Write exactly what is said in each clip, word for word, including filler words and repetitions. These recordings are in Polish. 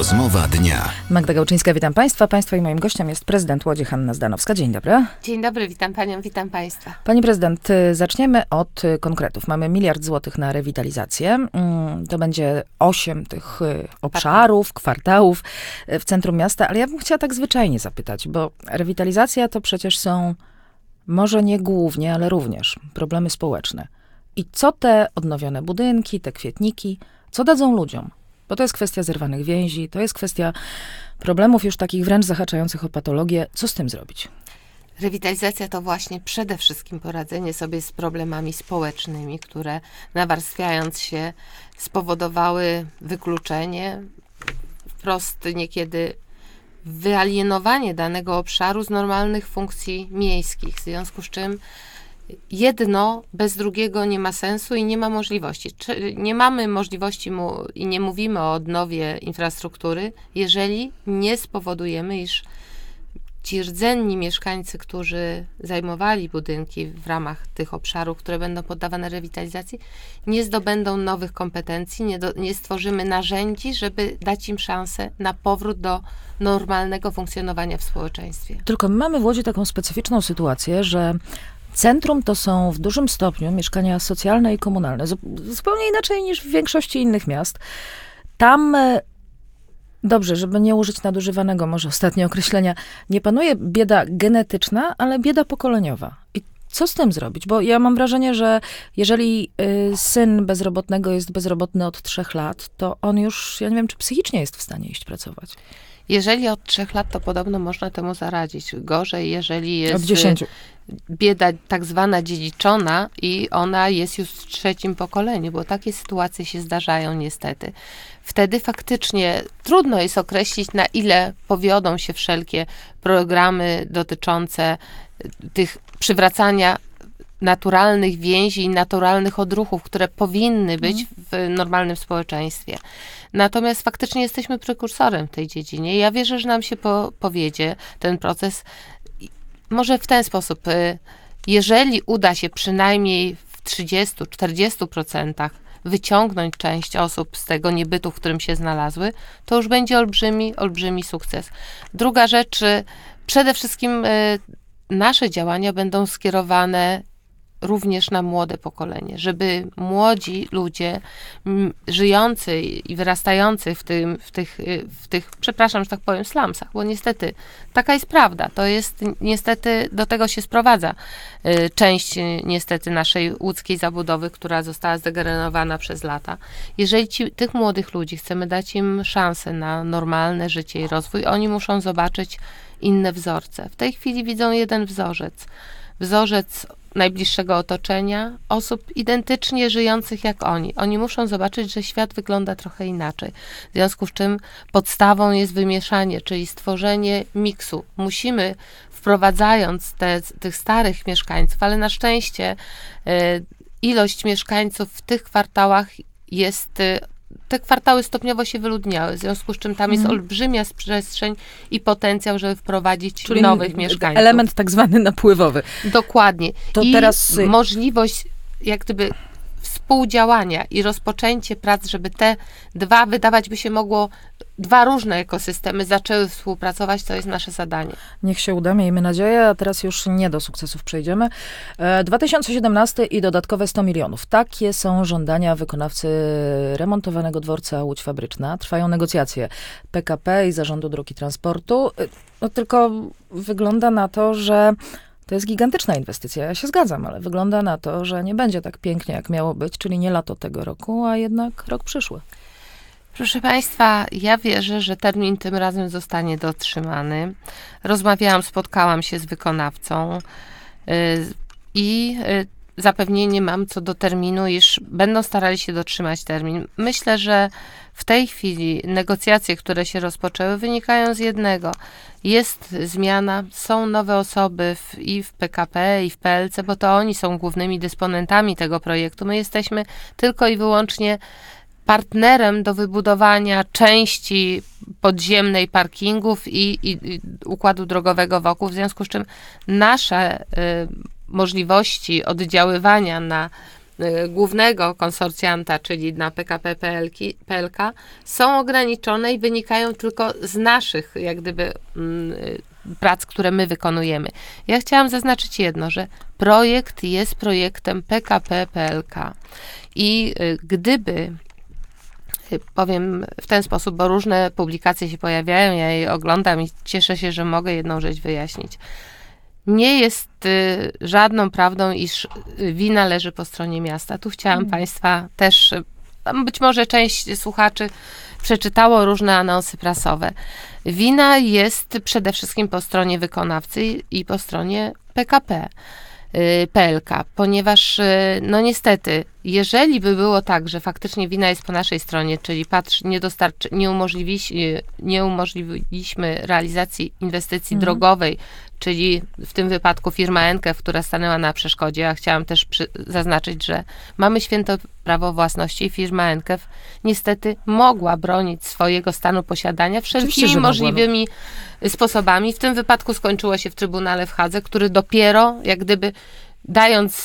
Rozmowa dnia. Magda Gałczyńska, witam Państwa. Państwa i moim gościem jest prezydent Łodzi Hanna Zdanowska. Dzień dobry. Dzień dobry, witam Panią, witam Państwa. Pani prezydent, zaczniemy od konkretów. Mamy miliard złotych na rewitalizację. To będzie osiem tych obszarów, kwartałów w centrum miasta, ale ja bym chciała tak zwyczajnie zapytać, bo rewitalizacja to przecież są może nie głównie, ale również problemy społeczne. I co te odnowione budynki, te kwietniki, co dadzą ludziom? Bo to jest kwestia zerwanych więzi, to jest kwestia problemów już takich wręcz zahaczających o patologię. Co z tym zrobić? Rewitalizacja to właśnie przede wszystkim poradzenie sobie z problemami społecznymi, które nawarstwiając się spowodowały wykluczenie, wprost niekiedy wyalienowanie danego obszaru z normalnych funkcji miejskich, w związku z czym jedno bez drugiego nie ma sensu i nie ma możliwości. Czy nie mamy możliwości mu, i nie mówimy o odnowie infrastruktury, jeżeli nie spowodujemy, iż ci rdzenni mieszkańcy, którzy zajmowali budynki w ramach tych obszarów, które będą poddawane rewitalizacji, nie zdobędą nowych kompetencji, nie, do, nie stworzymy narzędzi, żeby dać im szansę na powrót do normalnego funkcjonowania w społeczeństwie. Tylko my mamy w Łodzi taką specyficzną sytuację, że centrum to są w dużym stopniu mieszkania socjalne i komunalne. Zupełnie inaczej niż w większości innych miast. Tam, dobrze, żeby nie użyć nadużywanego może ostatnio określenia, nie panuje bieda genetyczna, ale bieda pokoleniowa. I co z tym zrobić? Bo ja mam wrażenie, że jeżeli y, syn bezrobotnego jest bezrobotny od trzech lat, to on już, ja nie wiem, czy psychicznie jest w stanie iść pracować. Jeżeli od trzech lat, to podobno można temu zaradzić. Gorzej, jeżeli jest od dziesięciu. bieda tak zwana dziedziczona i ona jest już w trzecim pokoleniu, bo takie sytuacje się zdarzają niestety. Wtedy faktycznie trudno jest określić, na ile powiodą się wszelkie programy dotyczące tych przywracania naturalnych więzi i naturalnych odruchów, które powinny być w normalnym społeczeństwie. Natomiast faktycznie jesteśmy prekursorem w tej dziedzinie. Ja wierzę, że nam się po, powiedzie ten proces. Może w ten sposób, jeżeli uda się przynajmniej w trzydzieści do czterdziestu procent wyciągnąć część osób z tego niebytu, w którym się znalazły, to już będzie olbrzymi, olbrzymi sukces. Druga rzecz, przede wszystkim nasze działania będą skierowane również na młode pokolenie, żeby młodzi ludzie m, żyjący i wyrastający w, tym, w, tych, w tych, przepraszam, że tak powiem, slumsach, bo niestety taka jest prawda, to jest niestety, do tego się sprowadza y, część y, niestety naszej łódzkiej zabudowy, która została zdegenerowana przez lata. Jeżeli ci, tych młodych ludzi chcemy dać im szansę na normalne życie i rozwój, oni muszą zobaczyć inne wzorce. W tej chwili widzą jeden wzorzec. Wzorzec najbliższego otoczenia, osób identycznie żyjących jak oni. Oni muszą zobaczyć, że świat wygląda trochę inaczej. W związku z czym podstawą jest wymieszanie, czyli stworzenie miksu. Musimy, wprowadzając te, tych starych mieszkańców, ale na szczęście y, ilość mieszkańców w tych kwartałach jest y, te kwartały stopniowo się wyludniały, w związku z czym tam jest mm. olbrzymia przestrzeń i potencjał, żeby wprowadzić Czyli nowych mieszkańców. Element tak zwany napływowy. Dokładnie. To I teraz możliwość jak gdyby współdziałania i rozpoczęcie prac, żeby te dwa, wydawać by się mogło, dwa różne ekosystemy zaczęły współpracować, to jest nasze zadanie. Niech się uda, miejmy nadzieję, a teraz już nie do sukcesów przejdziemy. dwa tysiące siedemnasty i dodatkowe sto milionów. Takie są żądania wykonawcy remontowanego dworca Łódź Fabryczna. Trwają negocjacje P K P i Zarządu Dróg i Transportu. No tylko wygląda na to, że to jest gigantyczna inwestycja, ja się zgadzam, ale wygląda na to, że nie będzie tak pięknie, jak miało być, czyli nie lato tego roku, a jednak rok przyszły. Proszę Państwa, ja wierzę, że termin tym razem zostanie dotrzymany. Rozmawiałam, spotkałam się z wykonawcą yy, i yy, zapewnienie mam co do terminu, iż będą starali się dotrzymać termin. Myślę, że w tej chwili negocjacje, które się rozpoczęły, wynikają z jednego. Jest zmiana, są nowe osoby w, i w P K P, i w P L C, bo to oni są głównymi dysponentami tego projektu. My jesteśmy tylko i wyłącznie partnerem do wybudowania części podziemnej parkingów i, i, i układu drogowego wokół, w związku z czym nasze y, możliwości oddziaływania na y, głównego konsorcjanta, czyli na P K P P L K, są ograniczone i wynikają tylko z naszych, jak gdyby, y, prac, które my wykonujemy. Ja chciałam zaznaczyć jedno, że projekt jest projektem P K P P L K i y, gdyby, y, powiem w ten sposób, bo różne publikacje się pojawiają, ja je oglądam i cieszę się, że mogę jedną rzecz wyjaśnić. Nie jest y, żadną prawdą, iż wina leży po stronie miasta. Tu chciałam mm. Państwa też, być może część słuchaczy przeczytało różne anonsy prasowe. Wina jest przede wszystkim po stronie wykonawcy i po stronie P K P P L K, ponieważ no niestety, jeżeli by było tak, że faktycznie wina jest po naszej stronie, czyli patrz, nie, dostarczy, nie, umożliwiliśmy, nie umożliwiliśmy realizacji inwestycji mhm. drogowej, czyli w tym wypadku firma Enkew, która stanęła na przeszkodzie. Ja chciałam też przy, zaznaczyć, że mamy święte prawo własności i firma Enkew niestety mogła bronić swojego stanu posiadania wszelkimi możliwymi mogła. sposobami. W tym wypadku skończyło się w Trybunale w Hadze, który dopiero jak gdyby dając,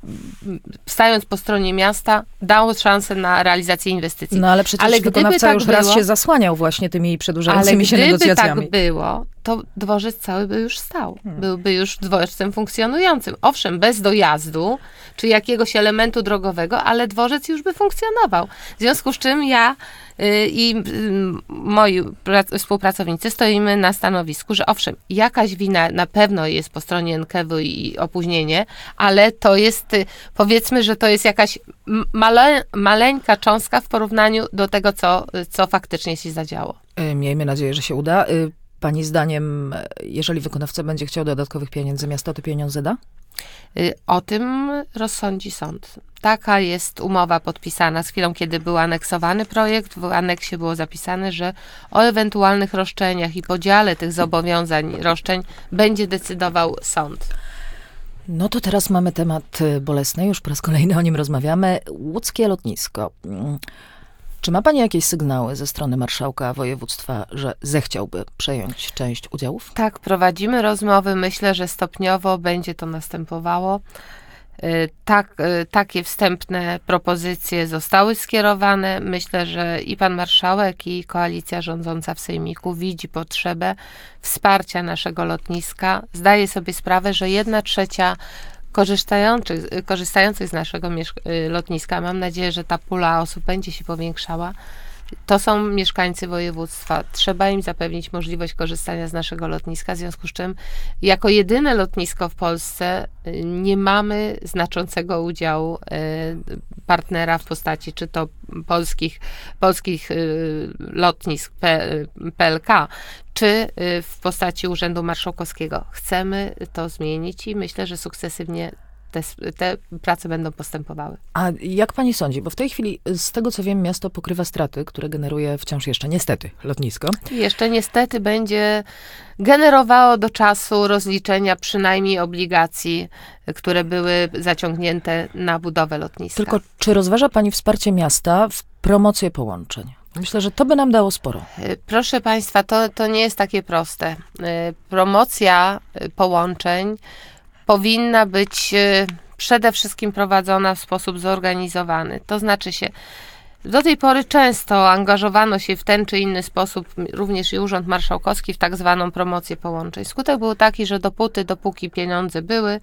stając po stronie miasta, dało szansę na realizację inwestycji. No ale przecież ale wykonawca tak już było, raz się zasłaniał właśnie tymi przedłużającymi się negocjacjami. Ale gdyby tak było, to dworzec cały by już stał. Hmm. Byłby już dworzecem funkcjonującym. Owszem, bez dojazdu, czy jakiegoś elementu drogowego, ale dworzec już by funkcjonował. W związku z czym ja yy, i yy, moi prac- współpracownicy stoimy na stanowisku, że owszem, jakaś wina na pewno jest po stronie Enkewu i opóźnienie, ale to jest, yy, powiedzmy, że to jest jakaś male, maleńka cząstka w porównaniu do tego, co, co faktycznie się zadziało. Yy, miejmy nadzieję, że się uda. Yy, Pani zdaniem, jeżeli wykonawca będzie chciał dodatkowych pieniędzy, miasto te pieniądze da? O tym rozsądzi sąd. Taka jest umowa podpisana z chwilą, kiedy był aneksowany projekt. W aneksie było zapisane, że o ewentualnych roszczeniach i podziale tych zobowiązań roszczeń będzie decydował sąd. No to teraz mamy temat bolesny, już po raz kolejny o nim rozmawiamy. Łódzkie lotnisko. Czy ma Pani jakieś sygnały ze strony marszałka województwa, że zechciałby przejąć część udziałów? Tak, prowadzimy rozmowy. Myślę, że stopniowo będzie to następowało. Tak, takie wstępne propozycje zostały skierowane. Myślę, że i pan marszałek, i koalicja rządząca w Sejmiku widzi potrzebę wsparcia naszego lotniska. Zdaje sobie sprawę, że jedna trzecia korzystających, korzystających z naszego lotniska, mam nadzieję, że ta pula osób będzie się powiększała, to są mieszkańcy województwa. Trzeba im zapewnić możliwość korzystania z naszego lotniska, w związku z czym jako jedyne lotnisko w Polsce nie mamy znaczącego udziału partnera w postaci czy to polskich, polskich lotnisk P L K, czy w postaci Urzędu Marszałkowskiego. Chcemy to zmienić i myślę, że sukcesywnie Te, te prace będą postępowały. A jak pani sądzi, bo w tej chwili z tego co wiem miasto pokrywa straty, które generuje wciąż jeszcze niestety lotnisko. Jeszcze niestety będzie generowało do czasu rozliczenia przynajmniej obligacji, które były zaciągnięte na budowę lotniska. Tylko czy rozważa pani wsparcie miasta w promocję połączeń? Myślę, że to by nam dało sporo. Proszę państwa, to, to nie jest takie proste. Promocja połączeń powinna być przede wszystkim prowadzona w sposób zorganizowany. To znaczy się, do tej pory często angażowano się w ten czy inny sposób, również i Urząd Marszałkowski, w tak zwaną promocję połączeń. Skutek był taki, że dopóty, dopóki pieniądze były,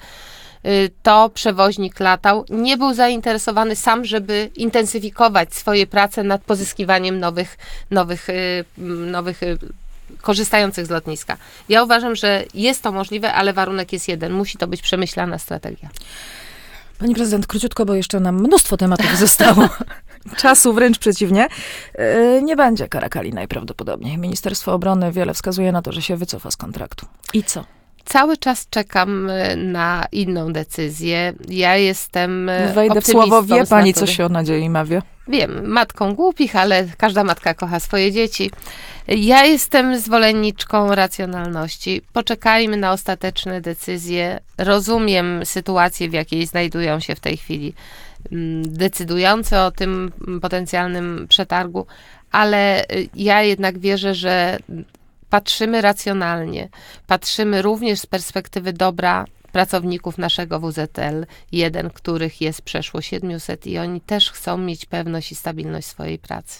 to przewoźnik latał. Nie był zainteresowany sam, żeby intensyfikować swoje prace nad pozyskiwaniem nowych, nowych, nowych korzystających z lotniska. Ja uważam, że jest to możliwe, ale warunek jest jeden. Musi to być przemyślana strategia. Pani prezydent, króciutko, bo jeszcze nam mnóstwo tematów zostało. Czasu wręcz przeciwnie. Nie będzie Karakali najprawdopodobniej. Ministerstwo Obrony wiele wskazuje na to, że się wycofa z kontraktu. I co? Cały czas czekam na inną decyzję. Ja jestem Wejdę w słowo, wie pani, co się o nadziei mawia? Wiem, matką głupich, ale każda matka kocha swoje dzieci. Ja jestem zwolenniczką racjonalności. Poczekajmy na ostateczne decyzje. Rozumiem sytuację, w jakiej znajdują się w tej chwili decydujące o tym potencjalnym przetargu, ale ja jednak wierzę, że patrzymy racjonalnie, patrzymy również z perspektywy dobra pracowników naszego W Z L jeden, których jest przeszło siedmiuset i oni też chcą mieć pewność i stabilność swojej pracy.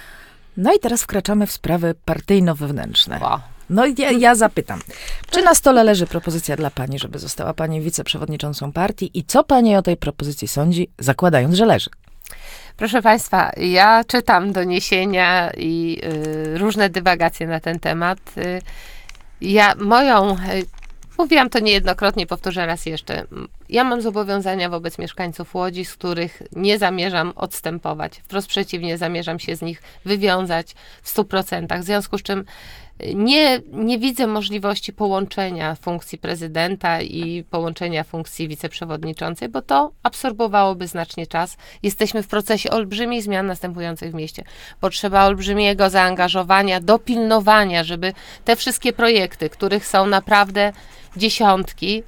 No i teraz wkraczamy w sprawy partyjno-wewnętrzne. Wow. No i ja, ja zapytam, czy na stole leży propozycja dla pani, żeby została pani wiceprzewodniczącą partii i co pani o tej propozycji sądzi, zakładając, że leży? Proszę Państwa, ja czytam doniesienia i y, różne dywagacje na ten temat. Y, ja moją, y, mówiłam to niejednokrotnie, powtórzę raz jeszcze, ja mam zobowiązania wobec mieszkańców Łodzi, z których nie zamierzam odstępować. Wprost przeciwnie, zamierzam się z nich wywiązać w stu procentach, w związku z czym Nie, nie widzę możliwości połączenia funkcji prezydenta i połączenia funkcji wiceprzewodniczącej, bo to absorbowałoby znacznie czas. Jesteśmy w procesie olbrzymich zmian następujących w mieście. Potrzeba olbrzymiego zaangażowania, dopilnowania, żeby te wszystkie projekty, których są naprawdę dziesiątki,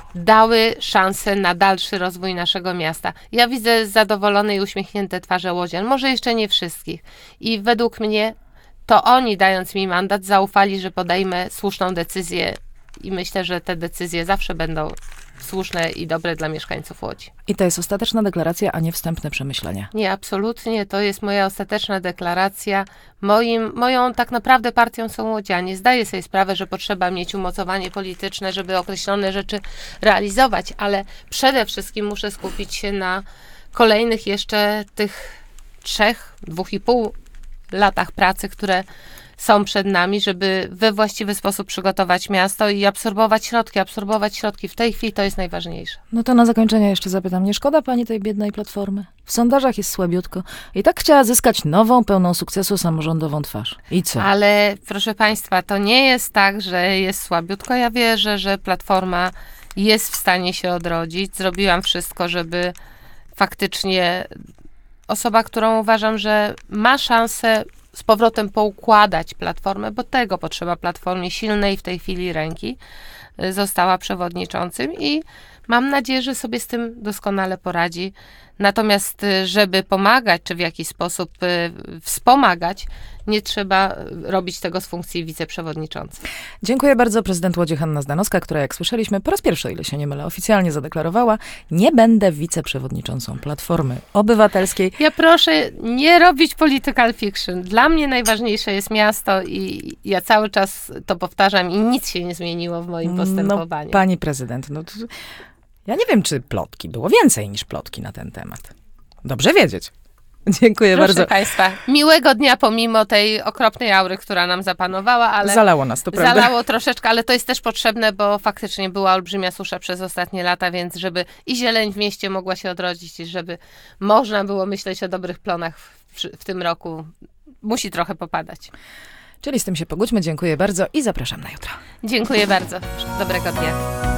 dały szansę na dalszy rozwój naszego miasta. Ja widzę zadowolone i uśmiechnięte twarze łodzian, może jeszcze nie wszystkich. I według mnie to oni, dając mi mandat, zaufali, że podejmę słuszną decyzję i myślę, że te decyzje zawsze będą słuszne i dobre dla mieszkańców Łodzi. I to jest ostateczna deklaracja, a nie wstępne przemyślenia. Nie, absolutnie. To jest moja ostateczna deklaracja. Moim, moją tak naprawdę partią są łodzianie. Zdaję sobie sprawę, że potrzeba mieć umocowanie polityczne, żeby określone rzeczy realizować, ale przede wszystkim muszę skupić się na kolejnych jeszcze tych trzech, dwóch i pół latach pracy, które są przed nami, żeby we właściwy sposób przygotować miasto i absorbować środki, absorbować środki. W tej chwili to jest najważniejsze. No to na zakończenie jeszcze zapytam, nie szkoda pani tej biednej Platformy? W sondażach jest słabiutko. I tak chciała zyskać nową, pełną sukcesu samorządową twarz. I co? Ale proszę Państwa, to nie jest tak, że jest słabiutko. Ja wierzę, że Platforma jest w stanie się odrodzić. Zrobiłam wszystko, żeby faktycznie osoba, którą uważam, że ma szansę z powrotem poukładać Platformę, bo tego potrzeba Platformie, silnej w tej chwili ręki, została przewodniczącym i mam nadzieję, że sobie z tym doskonale poradzi. Natomiast, żeby pomagać, czy w jakiś sposób wspomagać, nie trzeba robić tego z funkcji wiceprzewodniczącej. Dziękuję bardzo. Prezydent Łodzi Hanna Zdanowska, która, jak słyszeliśmy, po raz pierwszy, o ile się nie mylę, oficjalnie zadeklarowała, nie będę wiceprzewodniczącą Platformy Obywatelskiej. Ja proszę nie robić political fiction. Dla mnie najważniejsze jest miasto i ja cały czas to powtarzam i nic się nie zmieniło w moim postępowaniu. No, pani prezydent, no to, ja nie wiem, czy plotki. Było więcej niż plotki na ten temat. Dobrze wiedzieć. Dziękuję Proszę bardzo. Państwa, miłego dnia pomimo tej okropnej aury, która nam zapanowała, ale Zalało nas, to prawda. Zalało troszeczkę, ale to jest też potrzebne, bo faktycznie była olbrzymia susza przez ostatnie lata, więc żeby i zieleń w mieście mogła się odrodzić i żeby można było myśleć o dobrych plonach w, w tym roku, musi trochę popadać. Czyli z tym się pogódźmy. Dziękuję bardzo i zapraszam na jutro. Dziękuję bardzo. Dobrego dnia.